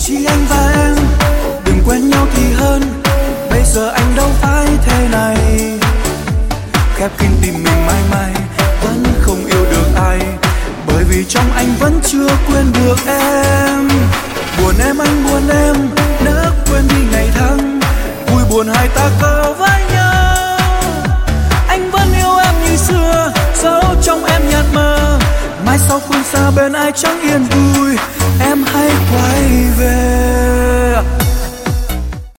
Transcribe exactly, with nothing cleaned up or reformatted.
Chỉ anh và em đừng quen nhau thì hơn, bây giờ anh đâu phải thế này. Khép kín tim mình mãi mãi vẫn không yêu được ai, bởi vì trong anh vẫn chưa quên được em. Buồn em anh buồn em, nỡ quên đi ngày tháng, vui buồn hai ta có với nhau. Anh vẫn yêu em như xưa, dẫu trong em nhạt mờ, mai sau phương xa bên ai chẳng yên vui.